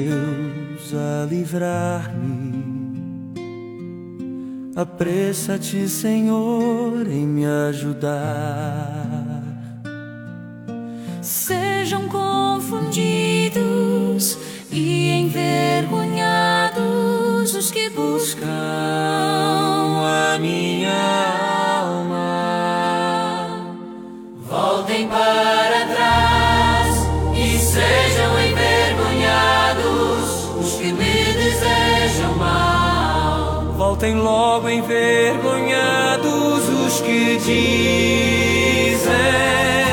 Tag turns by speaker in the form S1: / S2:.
S1: Deus a livrar-me. Apressa-te, Senhor, em me ajudar.
S2: Sejam confundidos e envergonhados os que buscam
S1: a minha alma.
S2: Voltem para trás e sejam envergonhados os que me desejam mal.
S1: Voltem logo envergonhados os que dizem: